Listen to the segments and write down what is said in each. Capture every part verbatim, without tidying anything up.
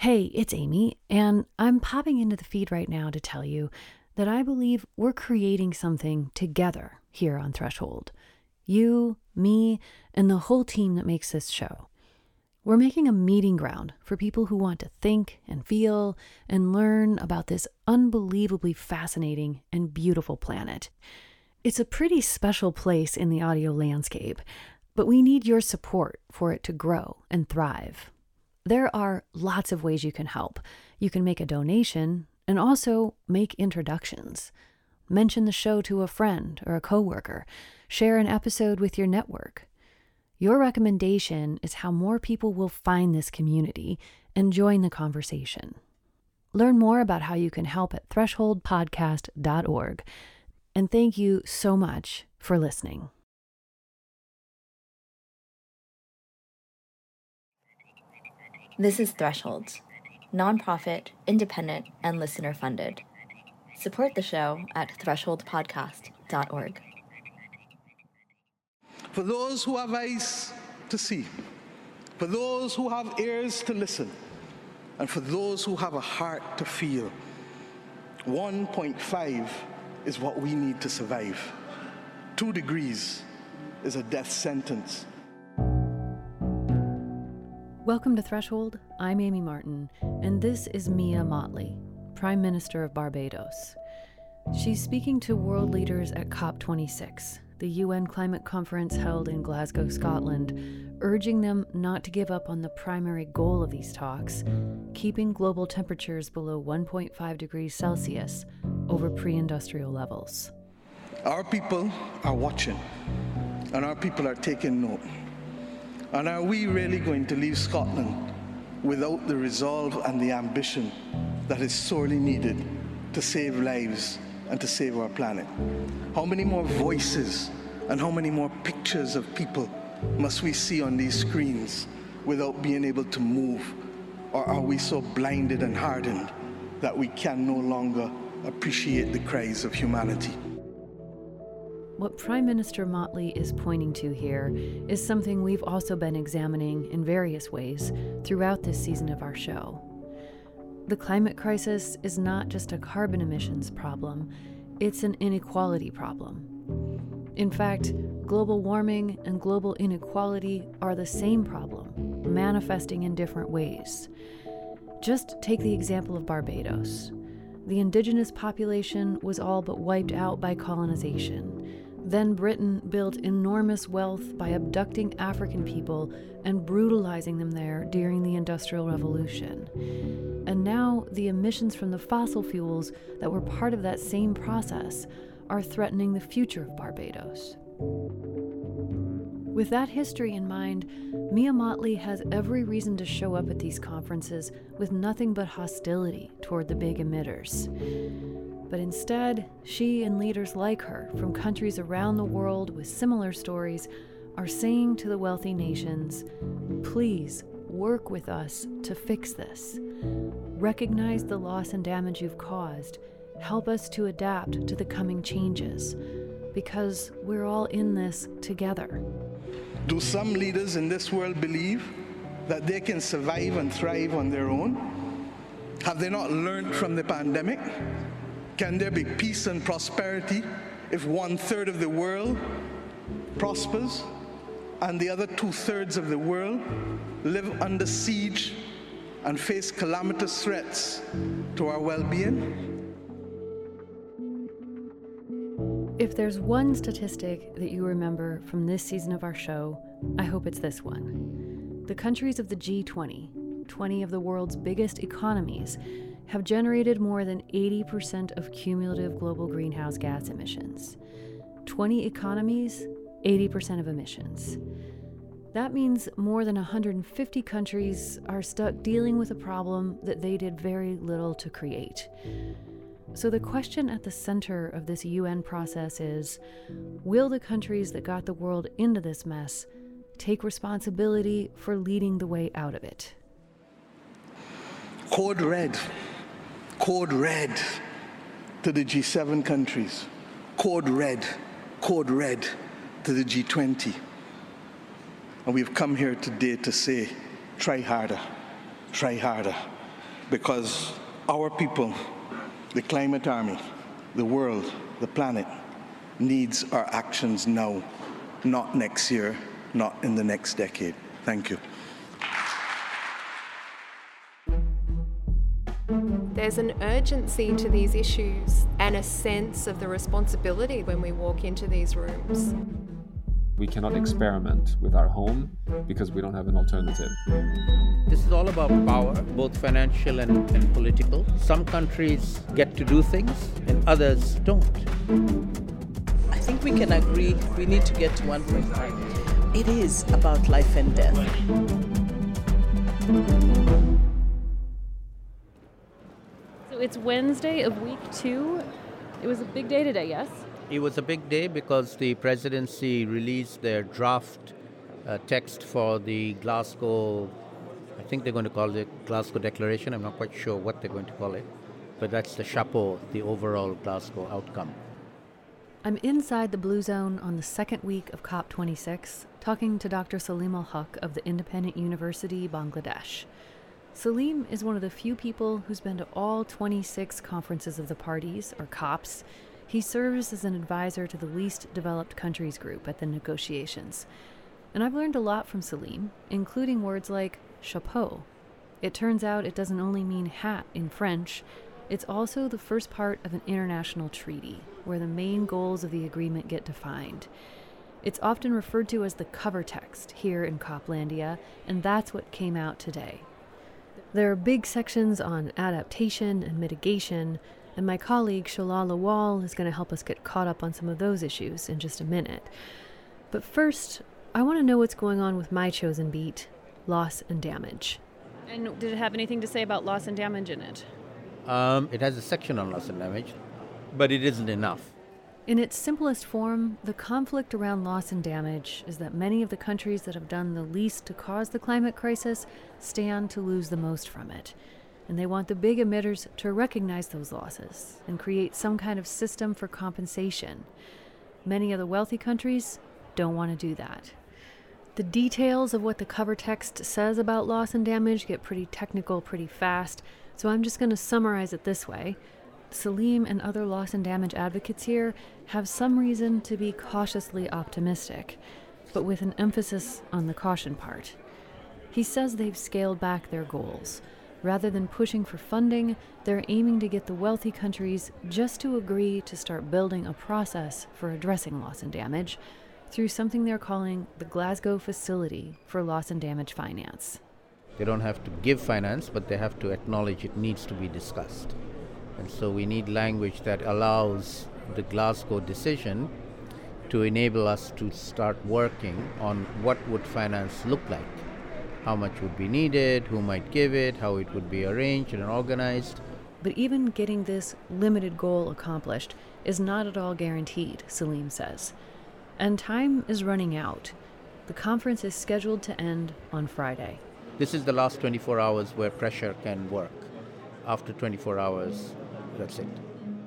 Hey, it's Amy, and I'm popping into the feed right now to tell you that I believe we're creating something together here on Threshold. You, me, and the whole team that makes this show. We're making a meeting ground for people who want to think and feel and learn about this unbelievably fascinating and beautiful planet. It's a pretty special place in the audio landscape, but we need your support for it to grow and thrive. There are lots of ways you can help. You can make a donation and also make introductions. Mention the show to a friend or a coworker. Share an episode with your network. Your recommendation is how more people will find this community and join the conversation. Learn more about how you can help at threshold podcast dot org. And thank you so much for listening. This is Threshold, nonprofit, independent, and listener-funded. Support the show at threshold podcast dot org. For those who have eyes to see, for those who have ears to listen, and for those who have a heart to feel, one point five is what we need to survive. Two degrees is a death sentence. Welcome to Threshold. I'm Amy Martin, and this is Mia Mottley, Prime Minister of Barbados. She's speaking to world leaders at COP twenty-six, the U N climate conference held in Glasgow, Scotland, urging them not to give up on the primary goal of these talks, keeping global temperatures below one point five degrees Celsius over pre-industrial levels. Our people are watching, and our people are taking note. And are we really going to leave Scotland without the resolve and the ambition that is sorely needed to save lives and to save our planet? How many more voices and how many more pictures of people must we see on these screens without being able to move? Or are we so blinded and hardened that we can no longer appreciate the cries of humanity? What Prime Minister Mottley is pointing to here is something we've also been examining in various ways throughout this season of our show. The climate crisis is not just a carbon emissions problem, it's an inequality problem. In fact, global warming and global inequality are the same problem, manifesting in different ways. Just take the example of Barbados. The indigenous population was all but wiped out by colonization. Then Britain built enormous wealth by abducting African people and brutalizing them there during the Industrial Revolution. And now the emissions from the fossil fuels that were part of that same process are threatening the future of Barbados. With that history in mind, Mia Mottley has every reason to show up at these conferences with nothing but hostility toward the big emitters. But instead, she and leaders like her from countries around the world with similar stories are saying to the wealthy nations, please work with us to fix this. Recognize the loss and damage you've caused. Help us to adapt to the coming changes, because we're all in this together. Do some leaders in this world believe that they can survive and thrive on their own? Have they not learned from the pandemic? Can there be peace and prosperity if one-third of the world prospers and the other two-thirds of the world live under siege and face calamitous threats to our well-being? If there's one statistic that you remember from this season of our show, I hope it's this one. The countries of the G twenty, twenty of the world's biggest economies, have generated more than eighty percent of cumulative global greenhouse gas emissions. twenty economies, eighty percent of emissions. That means more than one hundred fifty countries are stuck dealing with a problem that they did very little to create. So the question at the center of this U N process is, will the countries that got the world into this mess take responsibility for leading the way out of it? Code red. Code red to the G seven countries. Code red. Code red to the G twenty. And we've come here today to say, try harder, try harder. because our people, the climate army, the world, the planet, needs our actions now, not next year, not in the next decade. Thank you. There's an urgency to these issues and a sense of the responsibility when we walk into these rooms. We cannot experiment with our home because we don't have an alternative. This is all about power, both financial and, and political. Some countries get to do things and others don't. I think we can agree we need to get to one point five. It is about life and death. So it's Wednesday of week two. It was a big day today, yes? It was a big day because the presidency released their draft uh, text for the Glasgow, I think they're going to call it Glasgow Declaration. I'm not quite sure what they're going to call it, but that's the chapeau, the overall Glasgow outcome. I'm inside the Blue Zone on the second week of COP twenty-six, talking to Doctor Salim Al-Haq of the Independent University, Bangladesh. Salim is one of the few people who's been to all twenty-six conferences of the parties, or COPs. He serves as an advisor to the Least Developed Countries group at the negotiations. And I've learned a lot from Salim, including words like chapeau. It turns out it doesn't only mean hat in French, it's also the first part of an international treaty, where the main goals of the agreement get defined. It's often referred to as the cover text here in Coplandia, and that's what came out today. There are big sections on adaptation and mitigation, and my colleague Shalal Lawal is going to help us get caught up on some of those issues in just a minute. But first, I want to know what's going on with my chosen beat, loss and damage. And did it have anything to say about loss and damage in it? Um, it has a section on loss and damage, but it isn't enough. In its simplest form, the conflict around loss and damage is that many of the countries that have done the least to cause the climate crisis stand to lose the most from it. And they want the big emitters to recognize those losses and create some kind of system for compensation. Many of the wealthy countries don't want to do that. The details of what the cover text says about loss and damage get pretty technical pretty fast, so I'm just going to summarize it this way. Salim and other loss and damage advocates here have some reason to be cautiously optimistic, but with an emphasis on the caution part. He says they've scaled back their goals. Rather than pushing for funding, they're aiming to get the wealthy countries just to agree to start building a process for addressing loss and damage through something they're calling the Glasgow Facility for Loss and Damage Finance. They don't have to give finance, but they have to acknowledge it needs to be discussed. And so we need language that allows the Glasgow decision to enable us to start working on what would finance look like. How much would be needed, who might give it, how it would be arranged and organized. But even getting this limited goal accomplished is not at all guaranteed, Salim says. And time is running out. The conference is scheduled to end on Friday. This is the last twenty-four hours where pressure can work. After twenty-four hours, that's it.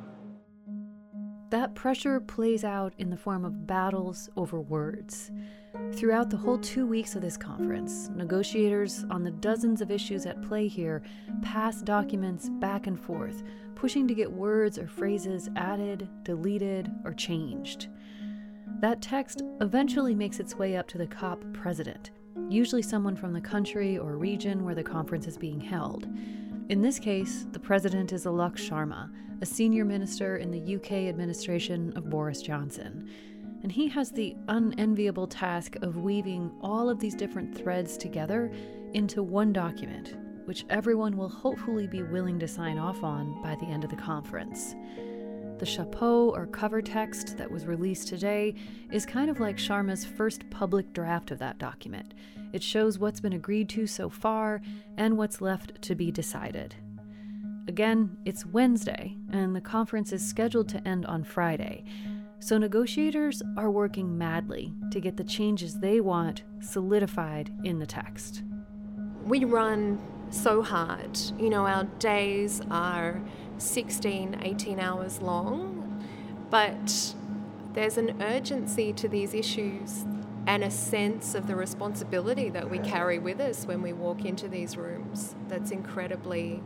That pressure plays out in the form of battles over words. Throughout the whole two weeks of this conference, negotiators on the dozens of issues at play here pass documents back and forth, pushing to get words or phrases added, deleted, or changed. That text eventually makes its way up to the COP president, usually someone from the country or region where the conference is being held. In this case, the president is Alok Sharma, a senior minister in the U K administration of Boris Johnson. And he has the unenviable task of weaving all of these different threads together into one document, which everyone will hopefully be willing to sign off on by the end of the conference. The chapeau or cover text that was released today is kind of like Sharma's first public draft of that document. It shows what's been agreed to so far and what's left to be decided. Again, it's Wednesday, and the conference is scheduled to end on Friday. So negotiators are working madly to get the changes they want solidified in the text. We run so hard. You know, our days are sixteen, eighteen hours long, but there's an urgency to these issues and a sense of the responsibility that we carry with us when we walk into these rooms that's incredibly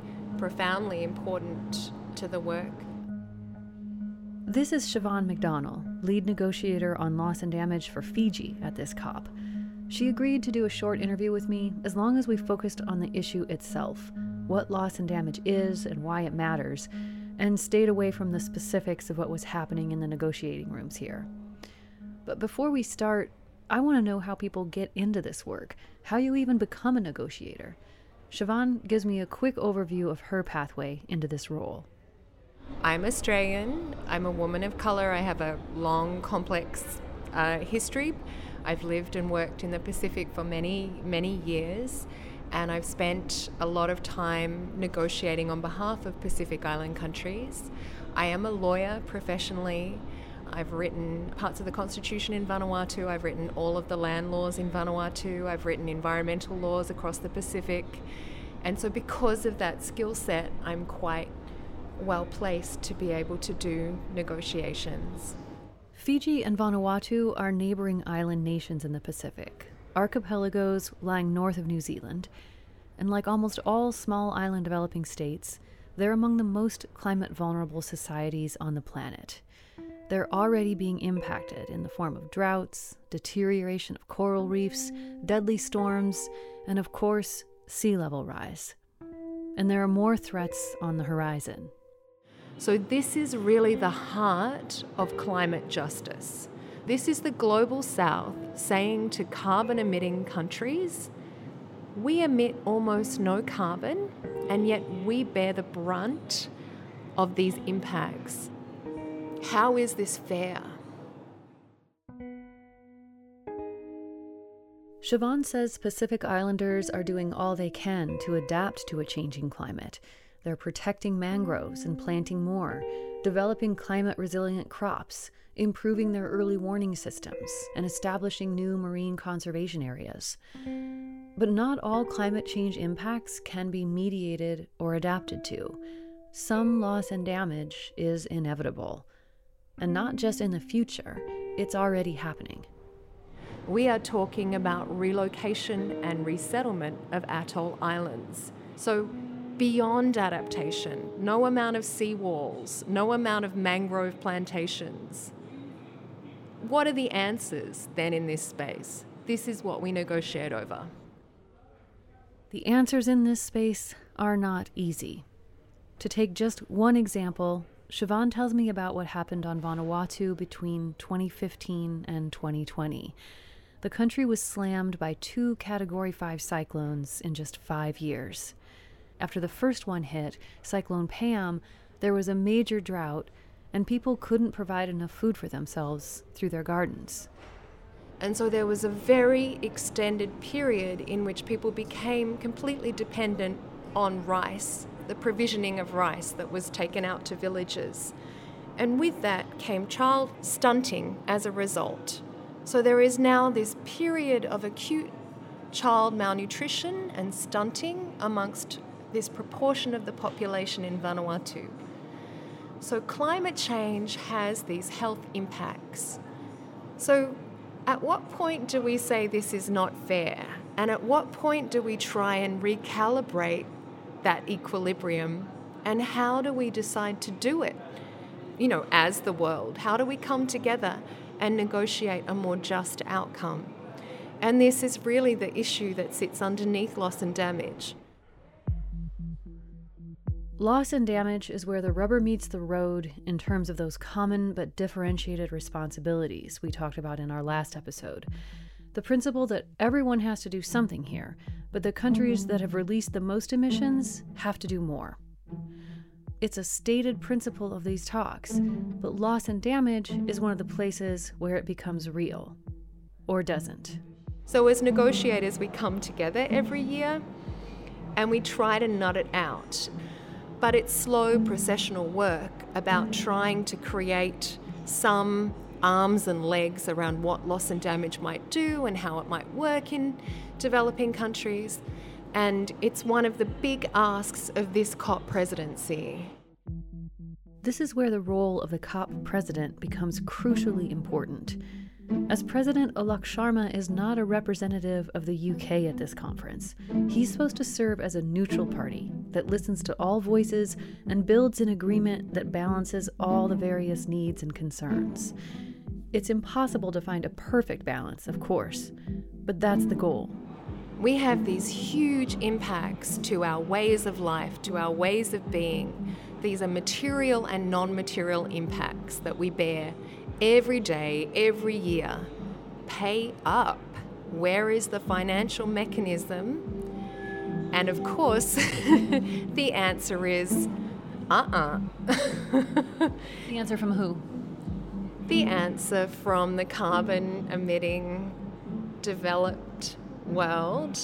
profoundly important to the work. This is Siobhan McDonnell, lead negotiator on loss and damage for Fiji at this COP. She agreed to do a short interview with me as long as we focused on the issue itself, what loss and damage is and why it matters, and stayed away from the specifics of what was happening in the negotiating rooms here. But before we start, I want to know how people get into this work, how you even become a negotiator. Siobhan gives me a quick overview of her pathway into this role. I'm Australian. I'm a woman of colour. I have a long, complex uh, history. I've lived and worked in the Pacific for many, many years, and I've spent a lot of time negotiating on behalf of Pacific Island countries. I am a lawyer professionally. I've written parts of the Constitution in Vanuatu. I've written all of the land laws in Vanuatu. I've written environmental laws across the Pacific. And so because of that skill set, I'm quite well placed to be able to do negotiations. Fiji and Vanuatu are neighboring island nations in the Pacific, archipelagos lying north of New Zealand. And like almost all small island developing states, they're among the most climate vulnerable societies on the planet. They're already being impacted in the form of droughts, deterioration of coral reefs, deadly storms, and of course, sea level rise. And there are more threats on the horizon. So this is really the heart of climate justice. This is the Global South saying to carbon-emitting countries, we emit almost no carbon, and yet we bear the brunt of these impacts. How is this fair? Siobhan says Pacific Islanders are doing all they can to adapt to a changing climate. They're protecting mangroves and planting more, developing climate-resilient crops, improving their early warning systems, and establishing new marine conservation areas. But not all climate change impacts can be mediated or adapted to. Some loss and damage is inevitable. And not just in the future, it's already happening. We are talking about relocation and resettlement of atoll islands. So beyond adaptation, no amount of seawalls, no amount of mangrove plantations. What are the answers then in this space? This is what we negotiate over. The answers in this space are not easy. To take just one example, Siobhan tells me about what happened on Vanuatu between twenty fifteen and twenty twenty. The country was slammed by two Category five cyclones in just five years. After the first one hit, Cyclone Pam, there was a major drought, and people couldn't provide enough food for themselves through their gardens. And so there was a very extended period in which people became completely dependent on rice, the provisioning of rice that was taken out to villages. And with that came child stunting as a result. So there is now this period of acute child malnutrition and stunting amongst this proportion of the population in Vanuatu. So climate change has these health impacts. So at what point do we say this is not fair? And at what point do we try and recalibrate that equilibrium? And how do we decide to do it? You know, as the world, how do we come together and negotiate a more just outcome? And this is really the issue that sits underneath loss and damage. Loss and damage is where the rubber meets the road in terms of those common but differentiated responsibilities we talked about in our last episode. The principle that everyone has to do something here, but the countries that have released the most emissions have to do more. It's a stated principle of these talks, but loss and damage is one of the places where it becomes real. Or doesn't. So as negotiators, we come together every year and we try to nut it out. But it's slow processional work about trying to create some arms and legs around what loss and damage might do and how it might work in developing countries. And it's one of the big asks of this COP presidency. This is where the role of the COP president becomes crucially important. as President Alok Sharma is not a representative of the U K at this conference. He's supposed to serve as a neutral party that listens to all voices and builds an agreement that balances all the various needs and concerns. It's impossible to find a perfect balance, of course, but that's the goal. We have these huge impacts to our ways of life, to our ways of being. These are material and non-material impacts that we bear every day, every year. Pay up. Where is the financial mechanism? And of course, the answer is uh-uh. The answer from who? The answer from the carbon-emitting, developed world.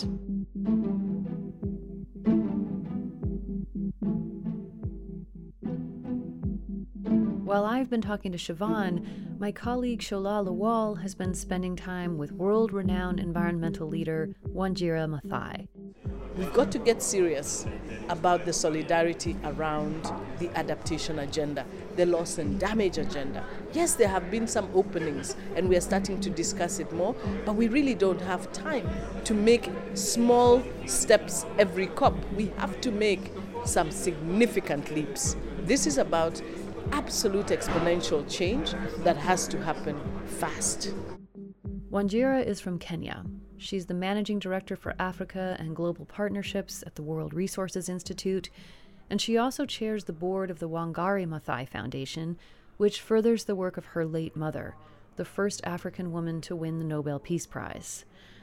While I've been talking to Siobhan, my colleague Shola Lawal has been spending time with world-renowned environmental leader Wanjira Maathai. We've got to get serious about the solidarity around the adaptation agenda, the loss and damage agenda. Yes, there have been some openings and we are starting to discuss it more, but we really don't have time to make small steps every COP. We have to make some significant leaps. This is about absolute exponential change that has to happen fast. Wanjira is from Kenya. She's the managing director for Africa and Global Partnerships at the World Resources Institute, and she also chairs the board of the Wangari Maathai Foundation, which furthers the work of her late mother, the first African woman to win the Nobel Peace Prize.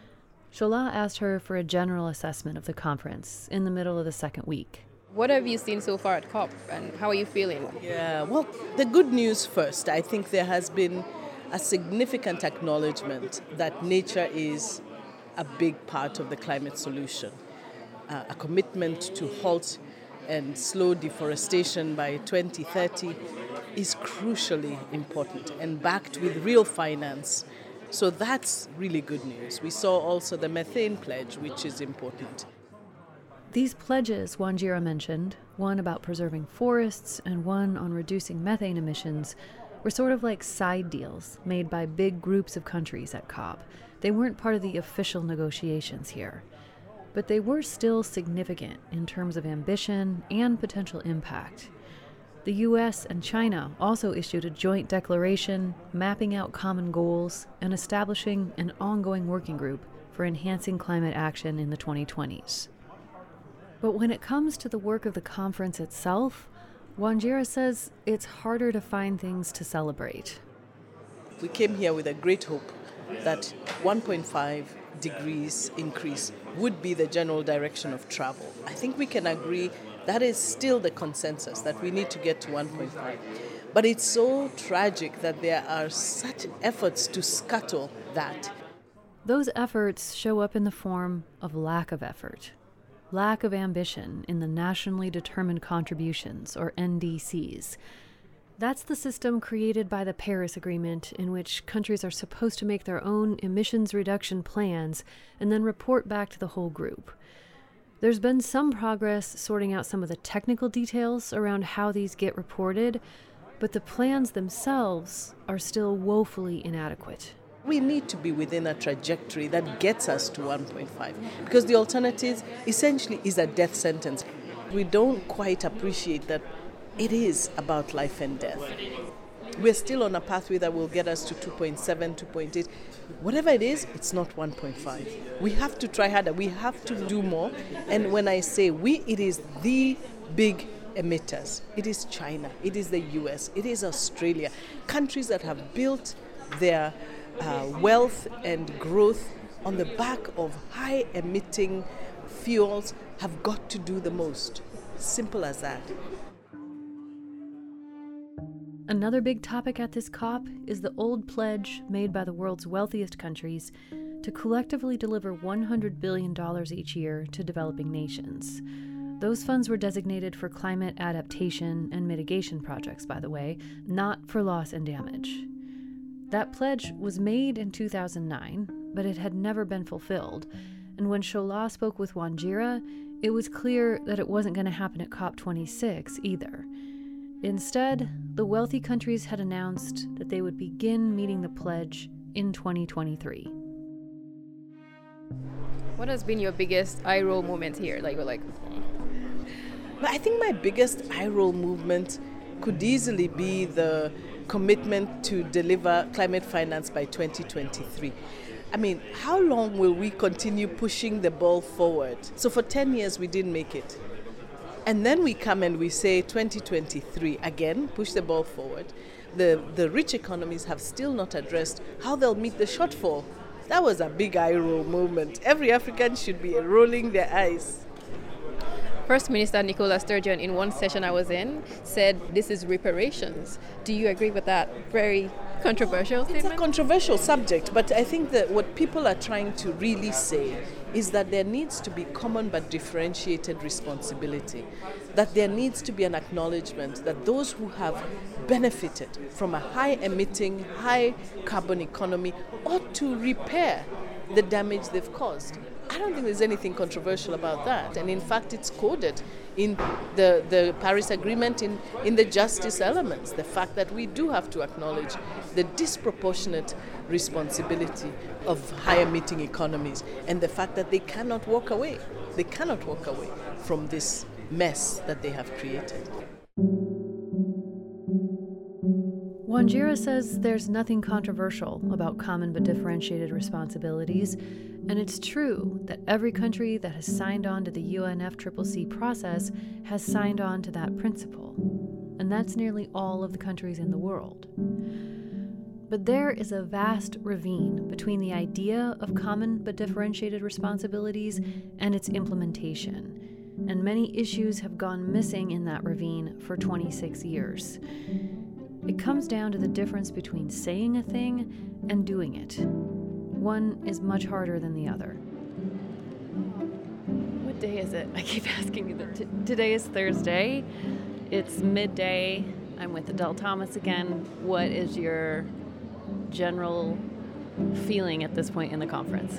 Shola asked her for a general assessment of the conference in the middle of the second week. What have you seen so far at COP, and how are you feeling? Yeah, well, the good news first. I think there has been a significant acknowledgement that nature is a big part of the climate solution. Uh, a commitment to halt and slow deforestation by twenty thirty is crucially important and backed with real finance. So that's really good news. We saw also the methane pledge, which is important. These pledges Wanjira mentioned, one about preserving forests and one on reducing methane emissions, were sort of like side deals made by big groups of countries at COP. They weren't part of the official negotiations here, but they were still significant in terms of ambition and potential impact. The U S and China also issued a joint declaration mapping out common goals and establishing an ongoing working group for enhancing climate action in the twenty twenties. But when it comes to the work of the conference itself, Wanjira says it's harder to find things to celebrate. We came here with a great hope that one point five degrees increase would be the general direction of travel. I think we can agree that is still the consensus, that we need to get to one point five. But it's so tragic that there are such efforts to scuttle that. Those efforts show up in the form of lack of effort. Lack of ambition in the Nationally Determined Contributions, or N D Cs. That's the system created by the Paris Agreement, in which countries are supposed to make their own emissions reduction plans and then report back to the whole group. There's been some progress sorting out some of the technical details around how these get reported, but the plans themselves are still woefully inadequate. We need to be within a trajectory that gets us to one point five, because the alternative essentially is a death sentence. We don't quite appreciate that it is about life and death. We're still on a pathway that will get us to two point seven, two point eight. Whatever it is, it's not one point five. We have to try harder. We have to do more. And when I say we, it is the big emitters. It is China. It is the U S. It is Australia. Countries that have built their Uh, wealth and growth on the back of high emitting fuels have got to do the most. Simple as that. Another big topic at this COP is the old pledge made by the world's wealthiest countries to collectively deliver one hundred billion dollars each year to developing nations. Those funds were designated for climate adaptation and mitigation projects, by the way, not for loss and damage. That pledge was made in two thousand nine, but it had never been fulfilled. And when Shola spoke with Wanjira, it was clear that it wasn't going to happen at COP twenty-six either. Instead, the wealthy countries had announced that they would begin meeting the pledge in twenty twenty-three. What has been your biggest eye roll moment here? Like, you're like, But I think my biggest eye roll movement could easily be the commitment to deliver climate finance by twenty twenty-three. I mean, how long will we continue pushing the ball forward? So for ten years, we didn't make it. And then we come and we say twenty twenty-three, again, push the ball forward. The, the rich economies have still not addressed how they'll meet the shortfall. That was a big eye roll moment. Every African should be rolling their eyes. First Minister Nicola Sturgeon, in one session I was in, said this is reparations. Do you agree with that very controversial statement? It's a controversial subject, but I think that what people are trying to really say is that there needs to be common but differentiated responsibility, that there needs to be an acknowledgement that those who have benefited from a high-emitting, high-carbon economy ought to repair the damage they've caused. I don't think there's anything controversial about that. And in fact, it's coded in the, the Paris Agreement in, in the justice elements, the fact that we do have to acknowledge the disproportionate responsibility of high-emitting economies and the fact that they cannot walk away. They cannot walk away from this mess that they have created. Wanjira says there's nothing controversial about common but differentiated responsibilities, and it's true that every country that has signed on to the U N F C C C process has signed on to that principle, and that's nearly all of the countries in the world. But there is a vast ravine between the idea of common but differentiated responsibilities and its implementation, and many issues have gone missing in that ravine for twenty-six years. It comes down to the difference between saying a thing and doing it. One is much harder than the other. What day is it? I keep asking you that. T- today is Thursday. It's midday. I'm with Adele Thomas again. What is your general feeling at this point in the conference?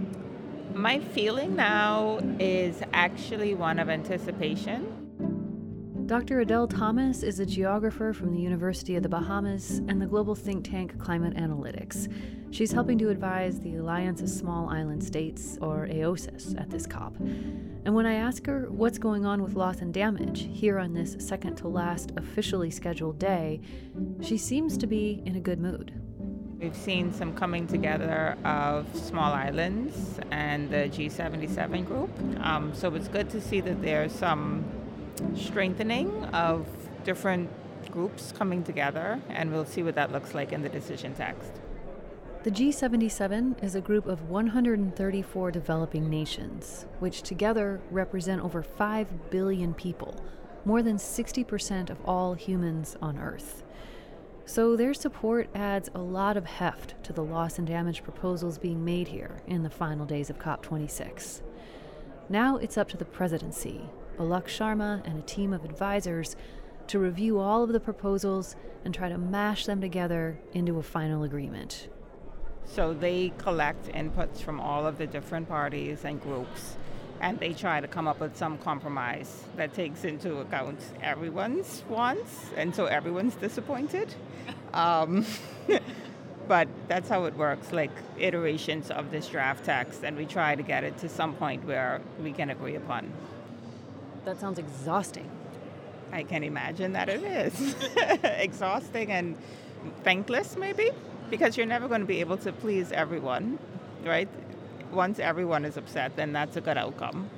My feeling now is actually one of anticipation. Doctor Adele Thomas is a geographer from the University of the Bahamas and the global think tank Climate Analytics. She's helping to advise the Alliance of Small Island States, or A O S I S, at this COP. And when I ask her what's going on with loss and damage here on this second-to-last officially scheduled day, she seems to be in a good mood. We've seen some coming together of small islands and the G seventy-seven group. Um, so it's good to see that there's some strengthening of different groups coming together, and we'll see what that looks like in the decision text. The G seventy-seven is a group of one hundred thirty-four developing nations, which together represent over five billion people, more than sixty percent of all humans on Earth. So their support adds a lot of heft to the loss and damage proposals being made here in the final days of COP twenty-six. Now it's up to the presidency, Alok Sharma and a team of advisors, to review all of the proposals and try to mash them together into a final agreement. So they collect inputs from all of the different parties and groups, and they try to come up with some compromise that takes into account everyone's wants, and so everyone's disappointed. Um, but that's how it works, like iterations of this draft text, and we try to get it to some point where we can agree upon. That sounds exhausting. I can imagine that it is. Exhausting and thankless, maybe, because you're never going to be able to please everyone, right? Once everyone is upset, then that's a good outcome.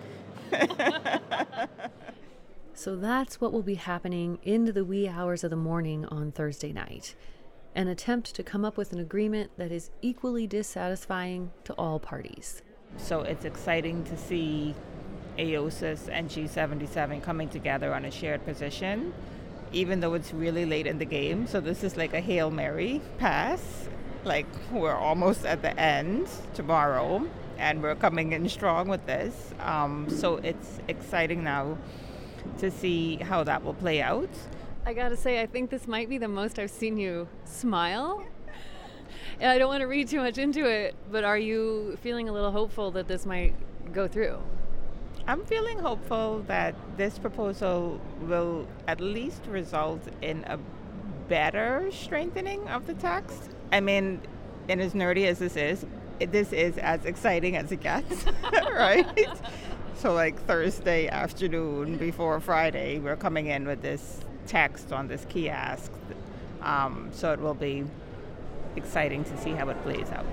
So that's what will be happening into the wee hours of the morning on Thursday night. An attempt to come up with an agreement that is equally dissatisfying to all parties. So it's exciting to see A O S I S and G seventy-seven coming together on a shared position, even though it's really late in the game. So this is like a Hail Mary pass. Like, we're almost at the end tomorrow, and we're coming in strong with this. Um, so it's exciting now to see how that will play out. I gotta say, I think this might be the most I've seen you smile. And I don't want to read too much into it, but are you feeling a little hopeful that this might go through? I'm feeling hopeful that this proposal will at least result in a better strengthening of the text. I mean, And as nerdy as this is, it, this is as exciting as it gets, right? So like Thursday afternoon before Friday, we're coming in with this text on this kiosk. Um, so it will be exciting to see how it plays out.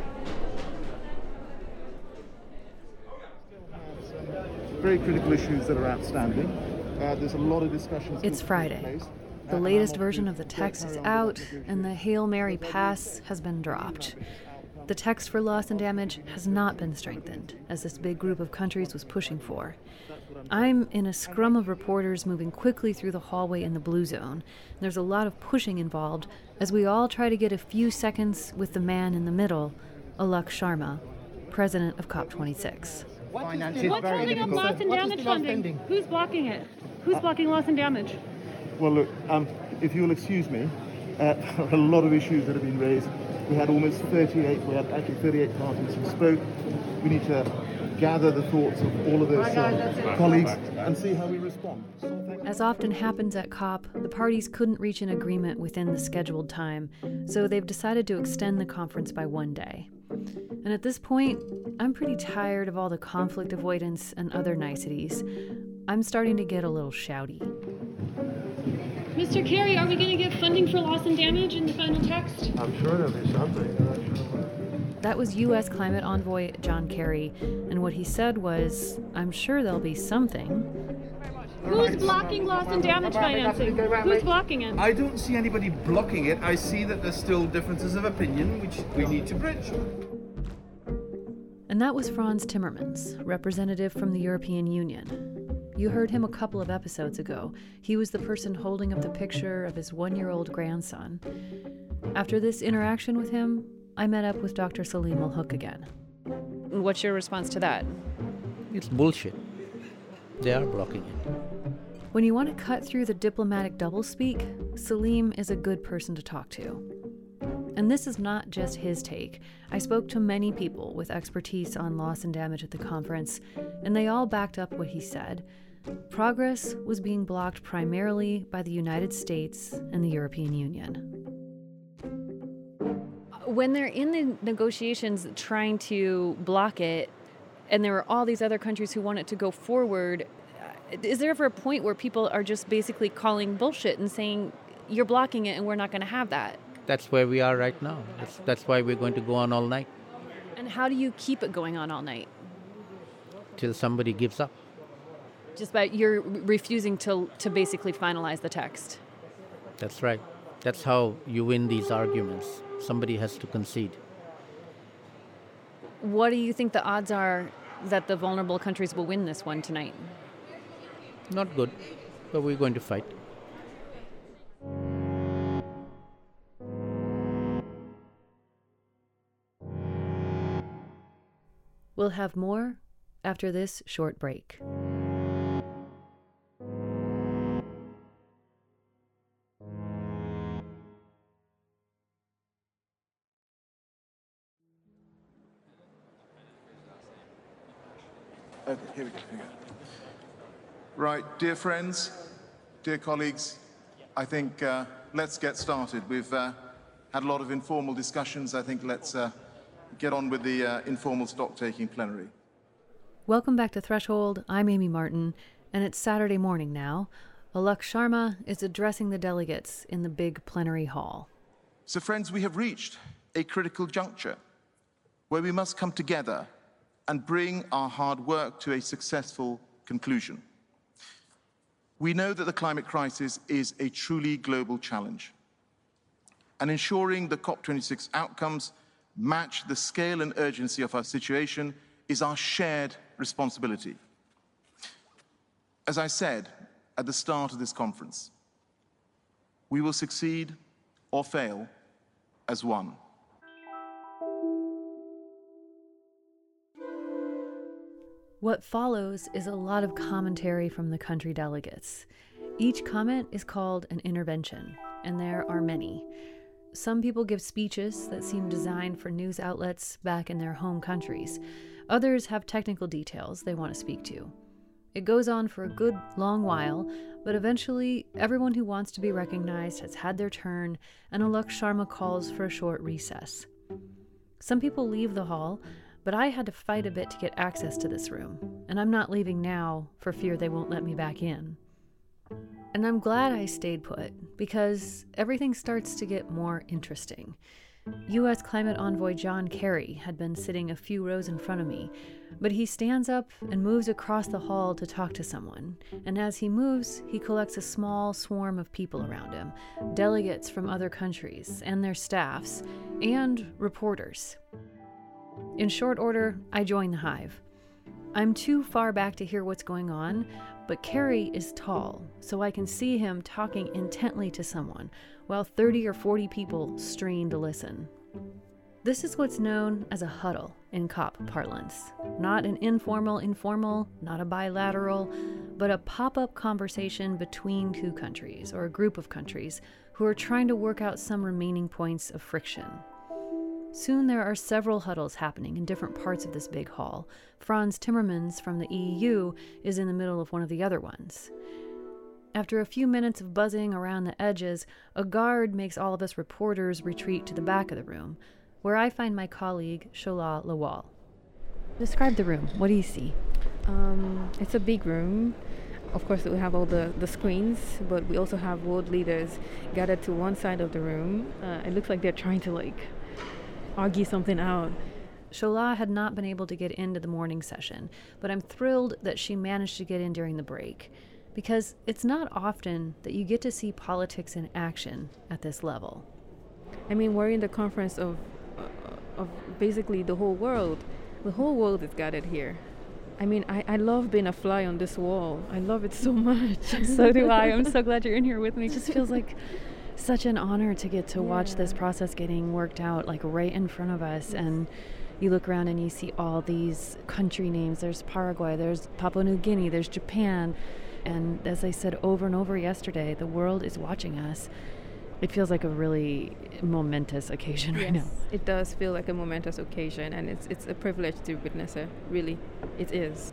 Very critical issues that are outstanding. Uh, there's a lot of discussions. It's Friday. The latest version of the text is out, and the Hail Mary pass has been dropped. The text for loss and damage has not been strengthened, as this big group of countries was pushing for. I'm in a scrum of reporters moving quickly through the hallway in the blue zone. There's a lot of pushing involved as we all try to get a few seconds with the man in the middle, Alok Sharma, president of COP twenty-six. What's holding up loss and damage funding? Who's blocking it? Who's blocking loss and damage? Well, look, um, if you'll excuse me, uh, there are a lot of issues that have been raised. We had almost thirty-eight, we had actually thirty-eight parties who spoke. We need to gather the thoughts of all of those uh, colleagues and see how we respond. As often happens at COP, the parties couldn't reach an agreement within the scheduled time, so they've decided to extend the conference by one day. And at this point, I'm pretty tired of all the conflict avoidance and other niceties. I'm starting to get a little shouty. Mister Kerry, are we going to get funding for loss and damage in the final text? I'm sure there'll be something. That was U S climate envoy John Kerry, and what he said was, I'm sure there'll be something. Who's blocking loss and damage financing? Who's blocking it? I don't see anybody blocking it. I see that there's still differences of opinion which we need to bridge. And that was Frans Timmermans, representative from the European Union. You heard him a couple of episodes ago. He was the person holding up the picture of his one-year-old grandson. After this interaction with him, I met up with Doctor Salim Al-Hook again. What's your response to that? It's bullshit. They are blocking it. When you want to cut through the diplomatic doublespeak, Salim is a good person to talk to. And this is not just his take. I spoke to many people with expertise on loss and damage at the conference, and they all backed up what he said. Progress was being blocked primarily by the United States and the European Union. When they're in the negotiations trying to block it, and there are all these other countries who want it to go forward, is there ever a point where people are just basically calling bullshit and saying, you're blocking it and we're not going to have that? That's where we are right now. That's, that's why we're going to go on all night. And how do you keep it going on all night? Till somebody gives up. Just by you're refusing to to basically finalize the text. That's right. That's how you win these arguments. Somebody has to concede. What do you think the odds are that the vulnerable countries will win this one tonight? Not good, but we're going to fight. We'll have more after this short break. Okay, here we go, here we go. Right, dear friends, dear colleagues, I think uh, let's get started. We've uh, had a lot of informal discussions. I think let's uh, get on with the uh, informal stock-taking plenary. Welcome back to Threshold. I'm Amy Martin, and it's Saturday morning now. Alok Sharma is addressing the delegates in the big plenary hall. So friends, we have reached a critical juncture where we must come together and bring our hard work to a successful conclusion. We know that the climate crisis is a truly global challenge, and ensuring the COP twenty-six outcomes match the scale and urgency of our situation is our shared responsibility. As I said at the start of this conference, we will succeed or fail as one. What follows is a lot of commentary from the country delegates. Each comment is called an intervention, and there are many. Some people give speeches that seem designed for news outlets back in their home countries. Others have technical details they want to speak to. It goes on for a good long while, but eventually everyone who wants to be recognized has had their turn, and Alok Sharma calls for a short recess. Some people leave the hall, but I had to fight a bit to get access to this room, and I'm not leaving now for fear they won't let me back in. And I'm glad I stayed put, because everything starts to get more interesting. U S Climate Envoy John Kerry had been sitting a few rows in front of me, but he stands up and moves across the hall to talk to someone, and as he moves, he collects a small swarm of people around him, delegates from other countries and their staffs, and reporters. In short order, I join the hive. I'm too far back to hear what's going on, but Kerry is tall, so I can see him talking intently to someone, while thirty or forty people strain to listen. This is what's known as a huddle in COP parlance. Not an informal informal, not a bilateral, but a pop-up conversation between two countries, or a group of countries, who are trying to work out some remaining points of friction. Soon there are several huddles happening in different parts of this big hall. Frans Timmermans from the E U is in the middle of one of the other ones. After a few minutes of buzzing around the edges, a guard makes all of us reporters retreat to the back of the room, where I find my colleague, Shola Lawal. Describe the room. What do you see? Um, it's a big room. Of course, we have all the, the screens, but we also have world leaders gathered to one side of the room. Uh, it looks like they're trying to, like, argue something out. Shola had not been able to get into the morning session, but I'm thrilled that she managed to get in during the break, because it's not often that you get to see politics in action at this level. I mean, we're in the conference of, uh, of basically the whole world. The whole world is gathered here. I mean, I, I love being a fly on this wall. I love it so much. So do I. I'm so glad you're in here with me. It just feels like such an honor to get to watch yeah. this process getting worked out, like right in front of us. Yes. And you look around and you see all these country names. There's Paraguay, there's Papua New Guinea, there's Japan. And as I said over and over yesterday, the world is watching us. It feels like a really momentous occasion yes, right now. It does feel like a momentous occasion, and it's it's a privilege to witness it. Really, it is.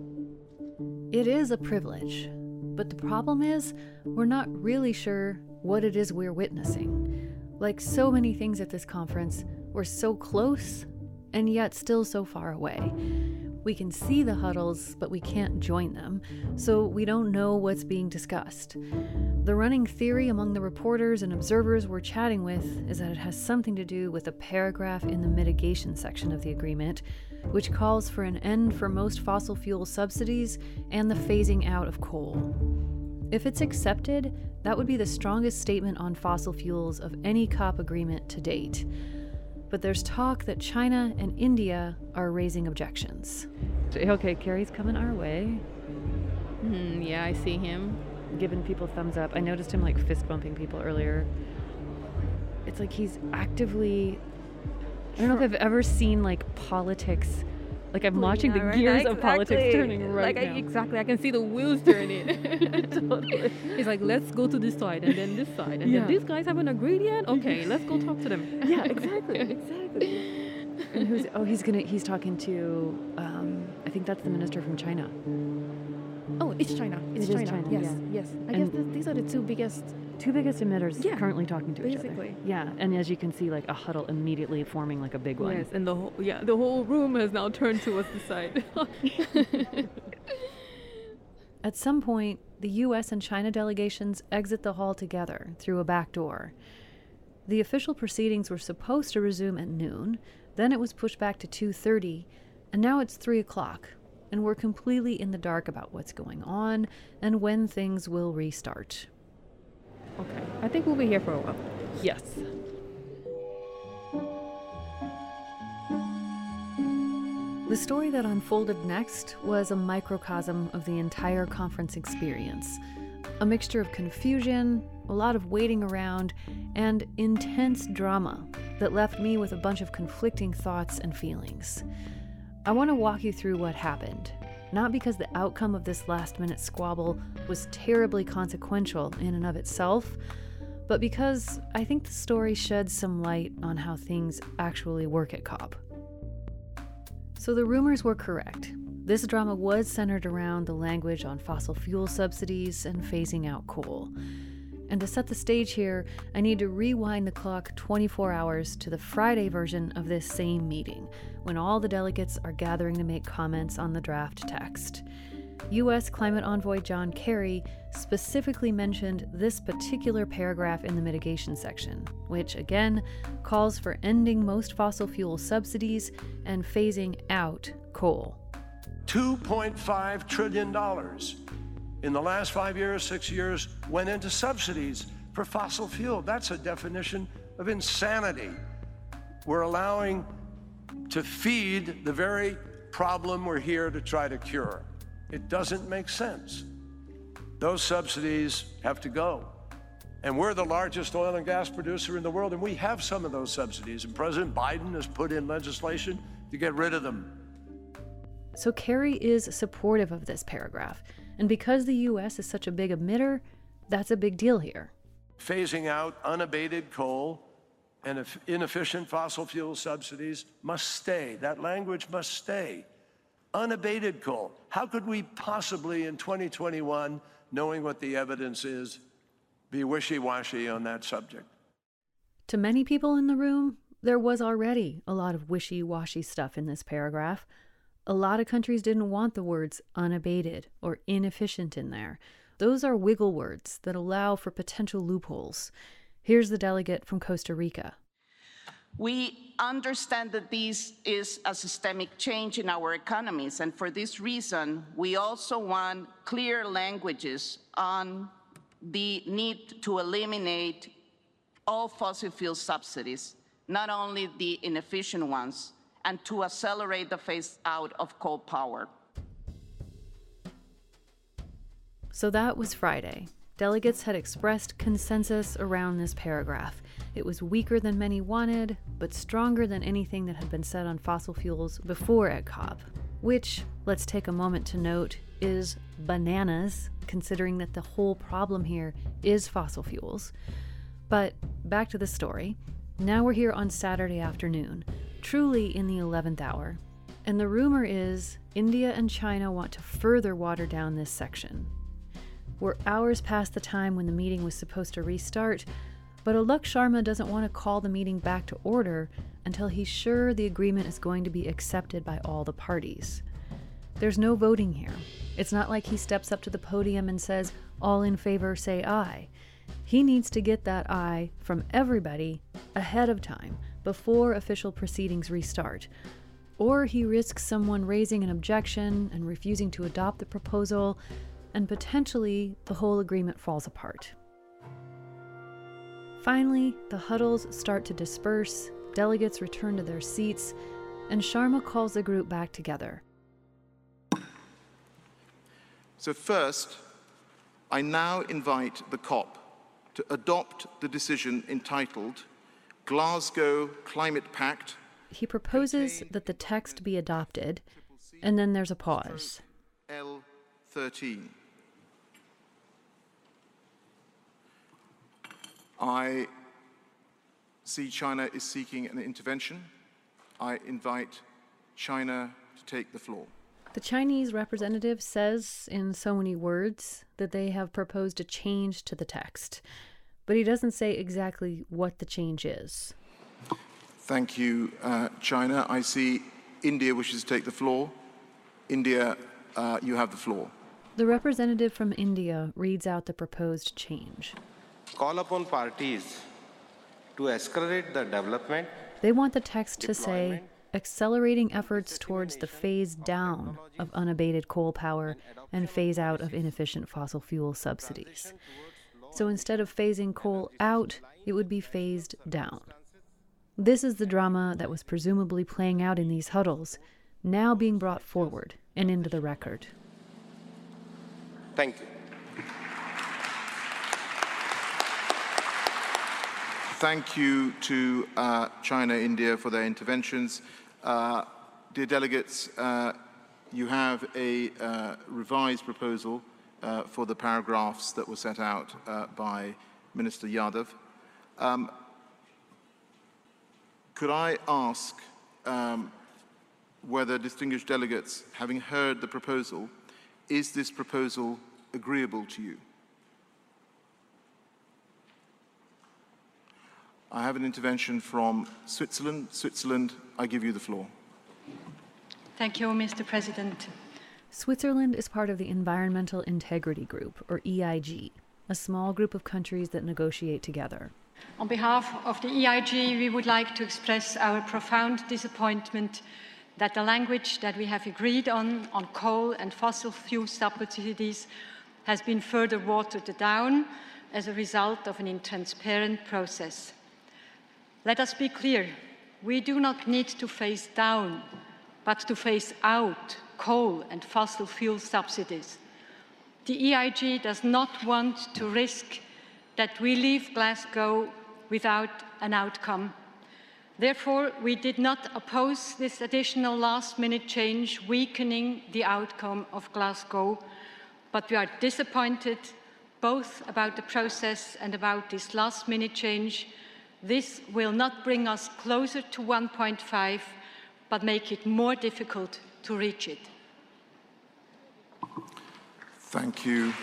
It is a privilege, but the problem is we're not really sure what it is we're witnessing. Like so many things at this conference, we're so close and yet still so far away. We can see the huddles, but we can't join them, so we don't know what's being discussed. The running theory among the reporters and observers we're chatting with is that it has something to do with a paragraph in the mitigation section of the agreement, which calls for an end for most fossil fuel subsidies and the phasing out of coal. If it's accepted, that would be the strongest statement on fossil fuels of any COP agreement to date. But there's talk that China and India are raising objections. Okay, Kerry's coming our way. Mm, yeah, I see him. Giving people thumbs up. I noticed him like fist bumping people earlier. It's like he's actively, I don't know if I've ever seen like politics. Like I'm watching yeah, the right gears now, of exactly. politics turning right like now. I, exactly, I can see the wheels turning. Totally. He's like, let's go to this side and then this side. And yeah. then these guys haven't agreed yet? Okay, let's go talk to them. Yeah, exactly, exactly. And who's, oh, he's gonna, he's talking to, um, I think that's the minister from China. Oh, it's China. It's it China. China. Yes, yeah. yes. I and guess th- these are the two biggest... Two biggest emitters yeah, currently talking to basically. each other. Yeah, and as you can see, like a huddle immediately forming like a big one. Yes, and the whole, yeah, the whole room has now turned towards the side. At some point, the U S and China delegations exit the hall together through a back door. The official proceedings were supposed to resume at noon, then it was pushed back to two thirty, and now it's three o'clock, and we're completely in the dark about what's going on and when things will restart. Okay, I think we'll be here for a while. Yes. The story that unfolded next was a microcosm of the entire conference experience. A mixture of confusion, a lot of waiting around, and intense drama that left me with a bunch of conflicting thoughts and feelings. I want to walk you through what happened, not because the outcome of this last-minute squabble was terribly consequential in and of itself, but because I think the story sheds some light on how things actually work at COP. So the rumors were correct. This drama was centered around the language on fossil fuel subsidies and phasing out coal. And to set the stage here, I need to rewind the clock twenty-four hours to the Friday version of this same meeting, when all the delegates are gathering to make comments on the draft text. U S Climate Envoy John Kerry specifically mentioned this particular paragraph in the mitigation section, which again calls for ending most fossil fuel subsidies and phasing out coal. two point five trillion dollars in the last five years, six years, went into subsidies for fossil fuel. That's a definition of insanity. We're allowing to feed the very problem we're here to try to cure. It doesn't make sense. Those subsidies have to go. And we're the largest oil and gas producer in the world, and we have some of those subsidies. And President Biden has put in legislation to get rid of them. So Kerry is supportive of this paragraph. And because the U S is such a big emitter, that's a big deal here. Phasing out unabated coal and inefficient fossil fuel subsidies must stay. That language must stay. Unabated coal. How could we possibly in twenty twenty-one, knowing what the evidence is, be wishy-washy on that subject? To many people in the room, there was already a lot of wishy-washy stuff in this paragraph. A lot of countries didn't want the words unabated or inefficient in there. Those are wiggle words that allow for potential loopholes. Here's the delegate from Costa Rica. We understand that this is a systemic change in our economies, and for this reason, we also want clear languages on the need to eliminate all fossil fuel subsidies, not only the inefficient ones, and to accelerate the phase out of coal power. So that was Friday. Delegates had expressed consensus around this paragraph. It was weaker than many wanted, but stronger than anything that had been said on fossil fuels before at COP, which, let's take a moment to note, is bananas, considering that the whole problem here is fossil fuels. But back to the story. Now we're here on Saturday afternoon, truly in the eleventh hour, and the rumor is India and China want to further water down this section. We're hours past the time when the meeting was supposed to restart, but Alok Sharma doesn't want to call the meeting back to order until he's sure the agreement is going to be accepted by all the parties. There's no voting here. It's not like he steps up to the podium and says, "All in favor, say aye." He needs to get that aye from everybody ahead of time, before official proceedings restart. Or he risks someone raising an objection and refusing to adopt the proposal, and potentially the whole agreement falls apart. Finally, the huddles start to disperse, delegates return to their seats, and Sharma calls the group back together. So first, I now invite the COP to adopt the decision entitled Glasgow Climate Pact. He proposes that the text be adopted, and then there's a pause. L thirteen. I see China is seeking an intervention. I invite China to take the floor. The Chinese representative says in so many words that they have proposed a change to the text, but he doesn't say exactly what the change is. Thank you, uh, China. I see India wishes to take the floor. India, uh, you have the floor. The representative from India reads out the proposed change. Call upon parties to accelerate the development. They want the text to say, accelerating efforts towards the phase down of unabated coal power and phase out of inefficient fossil fuel subsidies. So instead of phasing coal out, it would be phased down. This is the drama that was presumably playing out in these huddles, now being brought forward and into the record. Thank you. Thank you to uh, China, India for their interventions. Uh, dear delegates, uh, you have a uh, revised proposal uh, for the paragraphs that were set out uh, by Minister Yadav. Um, could I ask um, whether distinguished delegates, having heard the proposal, is this proposal agreeable to you? I have an intervention from Switzerland. Switzerland, I give you the floor. Thank you, Mister President. Switzerland is part of the Environmental Integrity Group, or E I G, a small group of countries that negotiate together. On behalf of the E I G, we would like to express our profound disappointment that the language that we have agreed on, on coal and fossil fuel subsidies, has been further watered down as a result of an intransparent process. Let us be clear, we do not need to phase down, but to phase out coal and fossil fuel subsidies. The E I G does not want to risk that we leave Glasgow without an outcome. Therefore, we did not oppose this additional last-minute change weakening the outcome of Glasgow, but we are disappointed both about the process and about this last-minute change. This will not bring us closer to one point five, but make it more difficult to reach it. Thank you.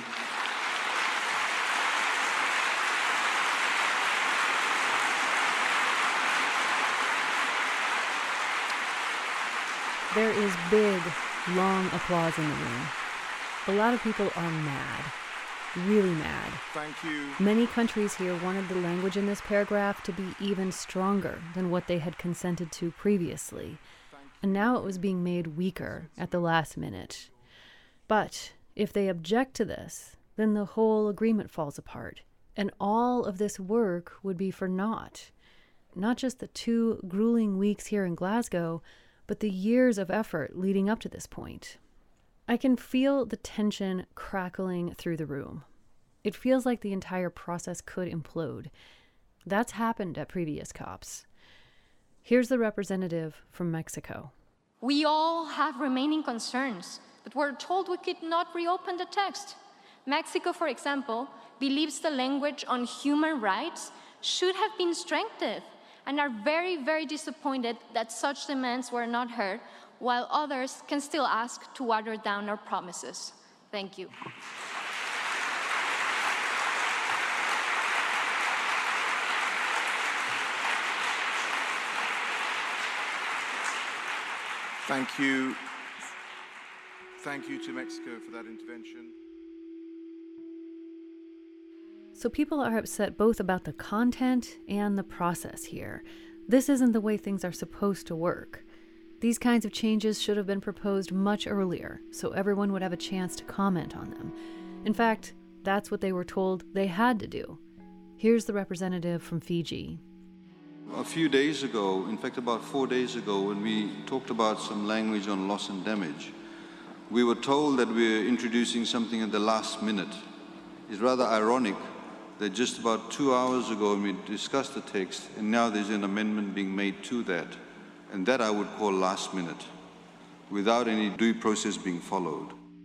There is big, long applause in the room. A lot of people are mad, really mad. Thank you. Many countries here wanted the language in this paragraph to be even stronger than what they had consented to previously, and now it was being made weaker at the last minute. But if they object to this, then the whole agreement falls apart, and all of this work would be for naught. Not just the two grueling weeks here in Glasgow, but the years of effort leading up to this point. I can feel the tension crackling through the room. It feels like the entire process could implode. That's happened at previous COPs. Here's the representative from Mexico. We all have remaining concerns, but we're told we could not reopen the text. Mexico, for example, believes the language on human rights should have been strengthened, and are very, very disappointed that such demands were not heard, while others can still ask to water down our promises. Thank you. Thank you. Thank you to Mexico for that intervention. So people are upset both about the content and the process here. This isn't the way things are supposed to work. These kinds of changes should have been proposed much earlier, so everyone would have a chance to comment on them. In fact, that's what they were told they had to do. Here's the representative from Fiji. A few days ago, in fact about four days ago, when we talked about some language on loss and damage, we were told that we're introducing something at the last minute. It's rather ironic that just about two hours ago we discussed the text, and now there's an amendment being made to that. And that I would call last minute, without any due process being followed.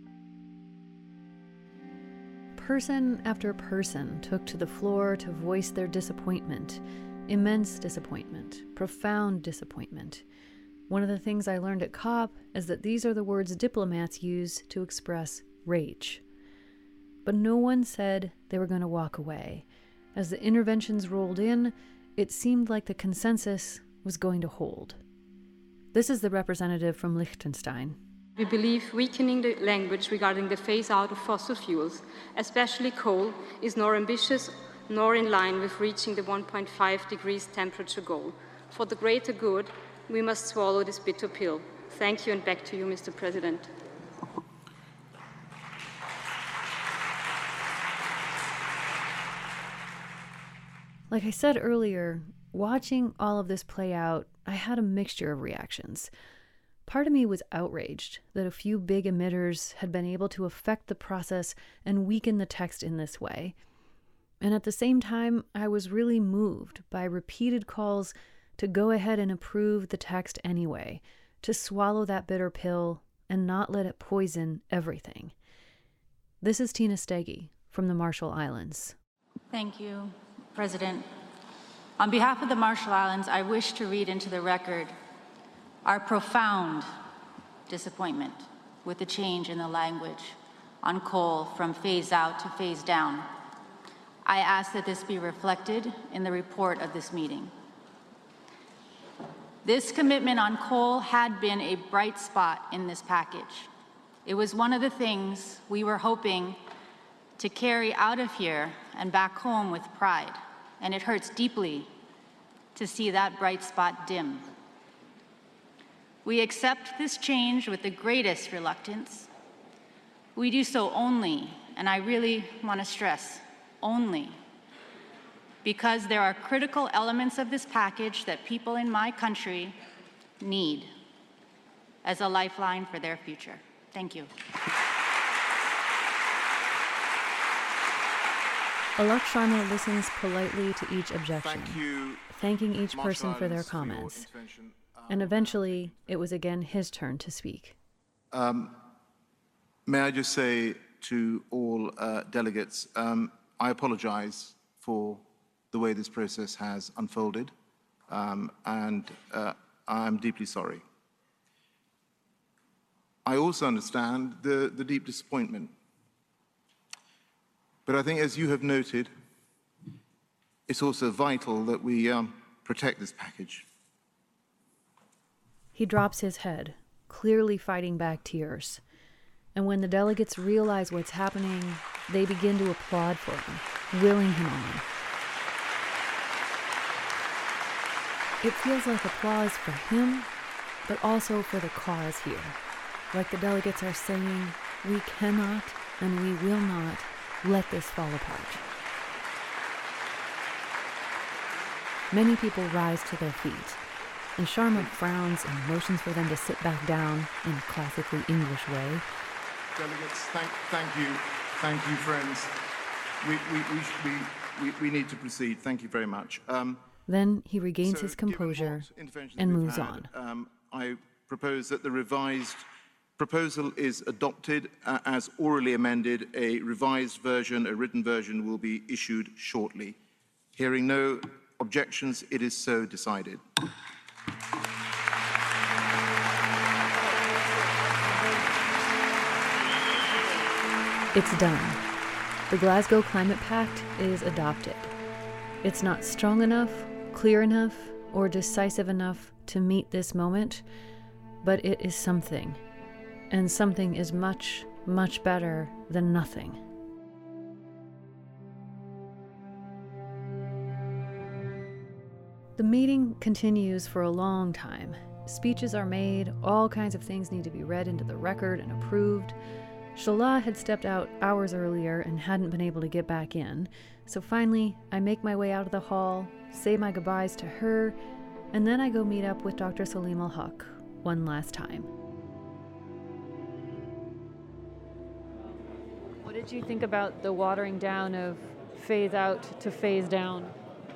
Person after person took to the floor to voice their disappointment. Immense disappointment, profound disappointment. One of the things I learned at COP is that these are the words diplomats use to express rage. But no one said they were going to walk away. As the interventions rolled in, it seemed like the consensus was going to hold. This is the representative from Liechtenstein. We believe weakening the language regarding the phase-out of fossil fuels, especially coal, is nor ambitious nor in line with reaching the one point five degrees temperature goal. For the greater good, we must swallow this bitter pill. Thank you, and back to you, Mister President. Like I said earlier, watching all of this play out, I had a mixture of reactions. Part of me was outraged that a few big emitters had been able to affect the process and weaken the text in this way. And at the same time, I was really moved by repeated calls to go ahead and approve the text anyway, to swallow that bitter pill and not let it poison everything. This is Tina Steggy from the Marshall Islands. Thank you, President. On behalf of the Marshall Islands, I wish to read into the record our profound disappointment with the change in the language on coal from phase out to phase down. I ask that this be reflected in the report of this meeting. This commitment on coal had been a bright spot in this package. It was one of the things we were hoping to carry out of here and back home with pride, and it hurts deeply to see that bright spot dim. We accept this change with the greatest reluctance. We do so only, and I really want to stress, only, because there are critical elements of this package that people in my country need as a lifeline for their future. Thank you. Alok Sharma listens politely to each objection, Thank you, thanking each Marshall person for their Islands, for your comments. intervention. And eventually, it was again his turn to speak. Um, may I just say to all uh, delegates, um, I apologize for the way this process has unfolded, um, and uh, I'm deeply sorry. I also understand the, the deep disappointment. But I think, as you have noted, it's also vital that we um, protect this package. He drops his head, clearly fighting back tears. And when the delegates realize what's happening, they begin to applaud for him, willing him on. It feels like applause for him, but also for the cause here. Like the delegates are saying, we cannot and we will not let this fall apart. Many people rise to their feet, and Sharma frowns and motions for them to sit back down in a classically English way. Delegates, thank, thank you. Thank you, friends. We, we, we, we, we, we need to proceed. Thank you very much. Um, Then he regains so his composure interventions and we've moves had, on. Um, I propose that the revised proposal is adopted uh, as orally amended. A revised version, a written version, will be issued shortly. Hearing no objections, it is so decided. It's done. The Glasgow Climate Pact is adopted. It's not strong enough, clear enough, or decisive enough to meet this moment, but it is something. And something is much, much better than nothing. The meeting continues for a long time. Speeches are made, all kinds of things need to be read into the record and approved. Shola had stepped out hours earlier and hadn't been able to get back in, so finally I make my way out of the hall, say my goodbyes to her, and then I go meet up with Doctor Salim Al-Haq one last time. What did you think about the watering down of phase out to phase down?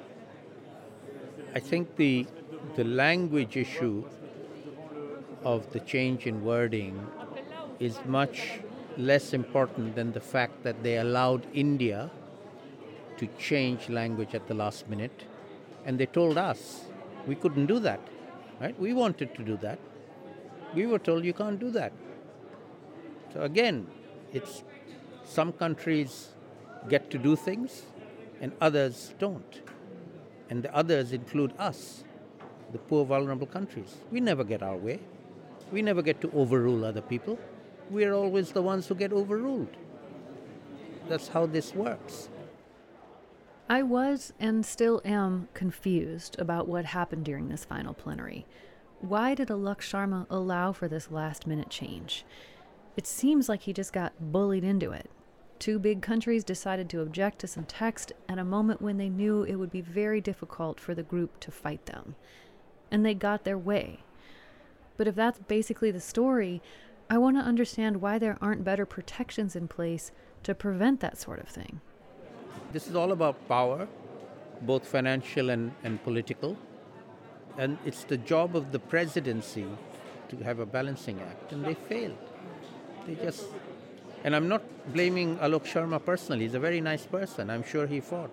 I think the the language issue of the change in wording is much less important than the fact that they allowed India to change language at the last minute, and they told us we couldn't do that, right? We wanted to do that. We were told you can't do that. So again, it's some countries get to do things and others don't. And the others include us, the poor, vulnerable countries. We never get our way. We never get to overrule other people. We're always the ones who get overruled. That's how this works. I was and still am confused about what happened during this final plenary. Why did Alok Sharma allow for this last-minute change? It seems like he just got bullied into it. Two big countries decided to object to some text at a moment when they knew it would be very difficult for the group to fight them. And they got their way. But if that's basically the story, I want to understand why there aren't better protections in place to prevent that sort of thing. This is all about power, both financial and, and political. And it's the job of the presidency to have a balancing act, and they failed. They just... And I'm not blaming Alok Sharma personally. He's a very nice person. I'm sure he fought.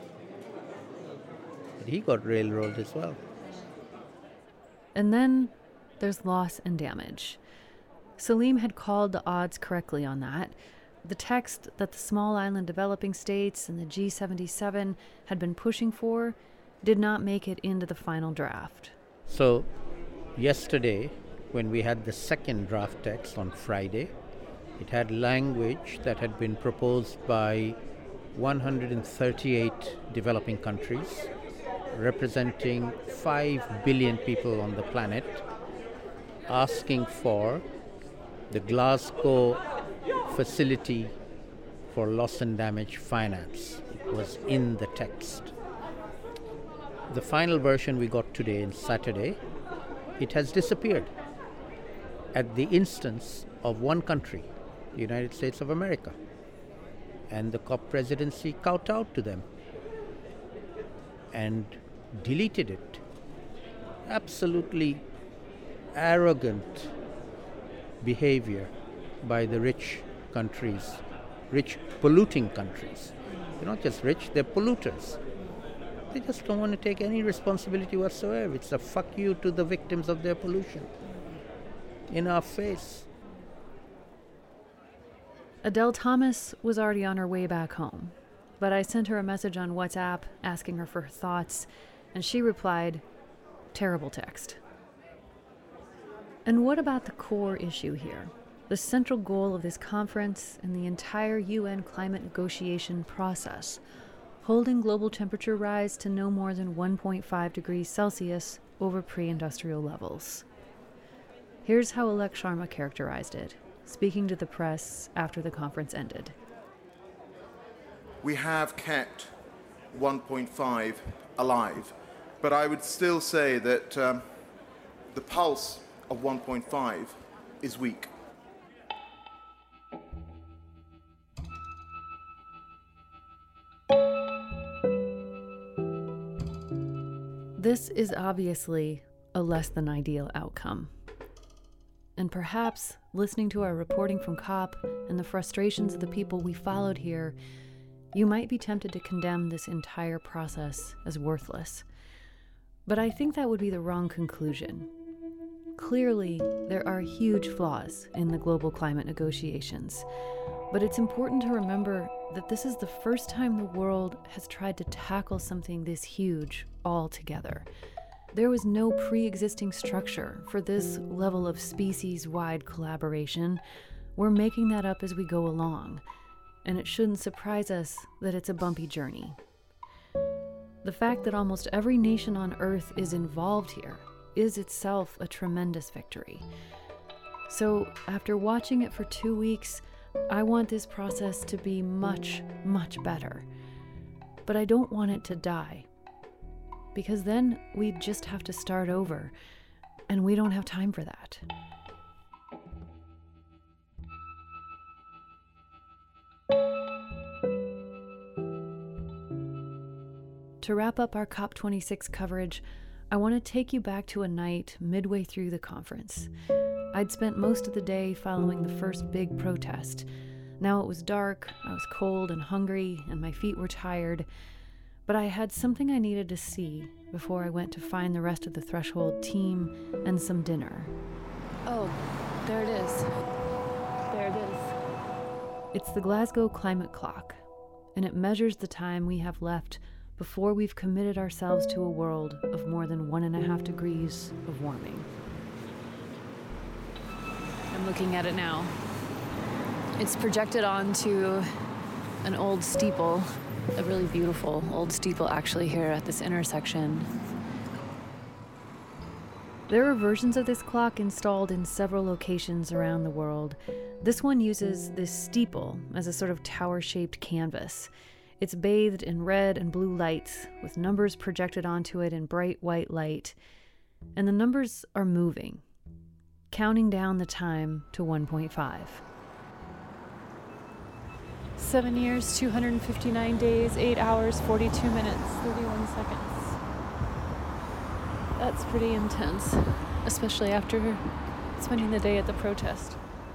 But he got railroaded as well. And then there's loss and damage. Salim had called the odds correctly on that. The text that the small island developing states and the G seventy-seven had been pushing for did not make it into the final draft. So, yesterday, when we had the second draft text on Friday, it had language that had been proposed by one hundred thirty-eight developing countries, representing five billion people on the planet, asking for the Glasgow facility for loss and damage finance. It was in the text. The final version we got today, on Saturday, it has disappeared at the instance of one country, the United States of America. And the COP presidency kowtowed to them and deleted it. Absolutely arrogant behavior by the rich countries, rich polluting countries. They're not just rich, they're polluters. They just don't want to take any responsibility whatsoever. It's a fuck you to the victims of their pollution. In our face. Adele Thomas was already on her way back home, but I sent her a message on WhatsApp asking her for her thoughts, and she replied, "Terrible text." And what about the core issue here? The central goal of this conference and the entire U N climate negotiation process, holding global temperature rise to no more than one point five degrees Celsius over pre-industrial levels. Here's how Alek Sharma characterized it, speaking to the press after the conference ended. We have kept one point five alive, but I would still say that um, the pulse of one point five is weak. This is obviously a less than ideal outcome. And perhaps, listening to our reporting from COP and the frustrations of the people we followed here, you might be tempted to condemn this entire process as worthless. But I think that would be the wrong conclusion. Clearly, there are huge flaws in the global climate negotiations, but it's important to remember that this is the first time the world has tried to tackle something this huge all together. There was no pre-existing structure for this level of species-wide collaboration. We're making that up as we go along, and it shouldn't surprise us that it's a bumpy journey. The fact that almost every nation on Earth is involved here is itself a tremendous victory. So, after watching it for two weeks, I want this process to be much, much better. But I don't want it to die, because then we'd just have to start over, and we don't have time for that. To wrap up our COP twenty-six coverage, I want to take you back to a night midway through the conference. I'd spent most of the day following the first big protest. Now it was dark, I was cold and hungry, and my feet were tired, but I had something I needed to see before I went to find the rest of the Threshold team and some dinner. Oh, there it is. There it is. It's the Glasgow Climate Clock, and it measures the time we have left before we've committed ourselves to a world of more than one and a half degrees of warming. I'm looking at it now. It's projected onto an old steeple, a really beautiful old steeple actually here at this intersection. There are versions of this clock installed in several locations around the world. This one uses this steeple as a sort of tower-shaped canvas. It's bathed in red and blue lights, with numbers projected onto it in bright white light. And the numbers are moving, counting down the time to one point five. Seven years, two hundred fifty-nine days, eight hours, forty-two minutes, thirty-one seconds. That's pretty intense, especially after spending the day at the protest.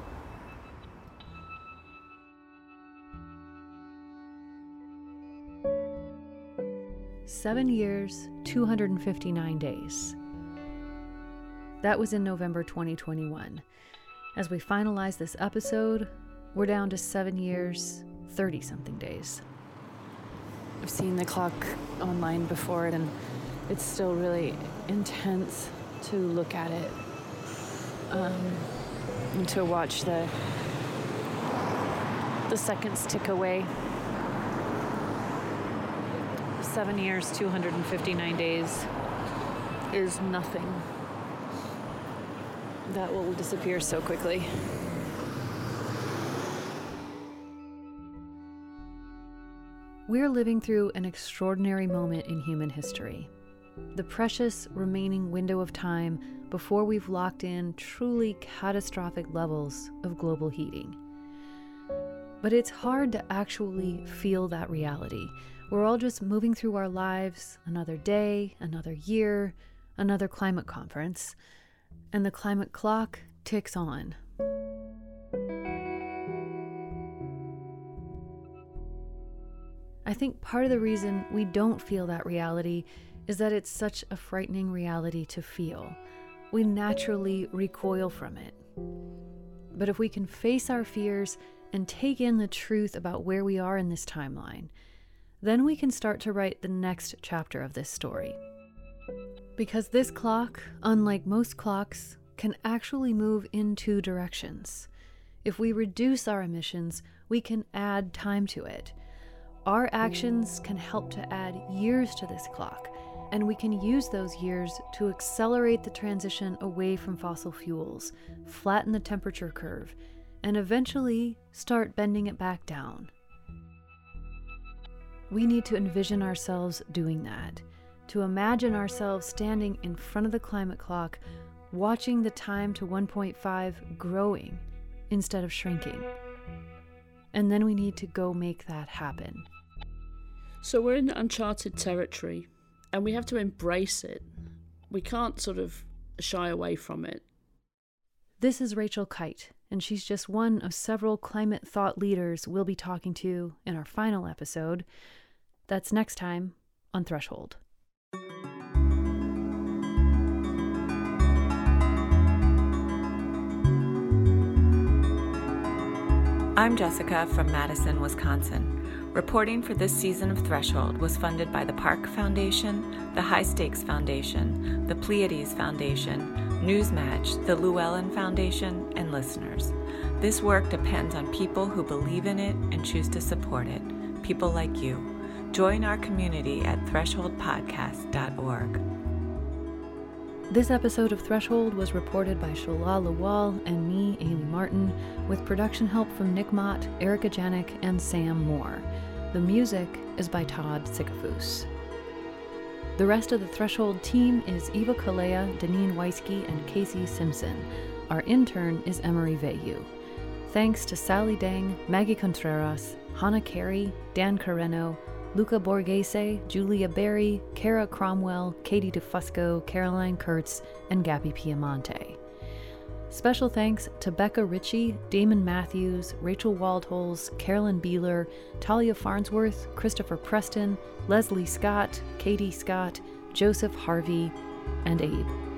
Seven years, two hundred fifty-nine days. That was in November twenty twenty-one. As we finalize this episode, we're down to seven years, thirty-something days. I've seen the clock online before, and it's still really intense to look at it um, and to watch the the seconds tick away. Seven years, two hundred fifty-nine days is nothing. That will disappear so quickly. We're living through an extraordinary moment in human history. The precious remaining window of time before we've locked in truly catastrophic levels of global heating. But it's hard to actually feel that reality. We're all just moving through our lives, another day, another year, another climate conference, and the climate clock ticks on. I think part of the reason we don't feel that reality is that it's such a frightening reality to feel. We naturally recoil from it. But if we can face our fears and take in the truth about where we are in this timeline, then we can start to write the next chapter of this story. Because this clock, unlike most clocks, can actually move in two directions. If we reduce our emissions, we can add time to it. Our actions can help to add years to this clock, and we can use those years to accelerate the transition away from fossil fuels, flatten the temperature curve, and eventually start bending it back down. We need to envision ourselves doing that, to imagine ourselves standing in front of the climate clock, watching the time to one point five growing instead of shrinking. And then we need to go make that happen. So we're in uncharted territory, and we have to embrace it. We can't sort of shy away from it. This is Rachel Kite, and she's just one of several climate thought leaders we'll be talking to in our final episode. That's next time on Threshold. I'm Jessica from Madison, Wisconsin. Reporting for this season of Threshold was funded by the Park Foundation, the High Stakes Foundation, the Pleiades Foundation, Newsmatch, the Llewellyn Foundation, and listeners. This work depends on people who believe in it and choose to support it, people like you. Join our community at threshold podcast dot org. This episode of Threshold was reported by Shola Lawal and me, Amy Martin, with production help from Nick Mott, Erica Janik, and Sam Moore. The music is by Todd Sikafus. The rest of the Threshold team is Eva Kalea, Deneen Weisky, and Casey Simpson. Our intern is Emery Veyu. Thanks to Sally Dang, Maggie Contreras, Hannah Carey, Dan Carreno, Luca Borghese, Julia Berry, Kara Cromwell, Katie DeFusco, Caroline Kurtz, and Gabby Piemonte. Special thanks to Becca Ritchie, Damon Matthews, Rachel Waldholz, Carolyn Beeler, Talia Farnsworth, Christopher Preston, Leslie Scott, Katie Scott, Joseph Harvey, and Abe.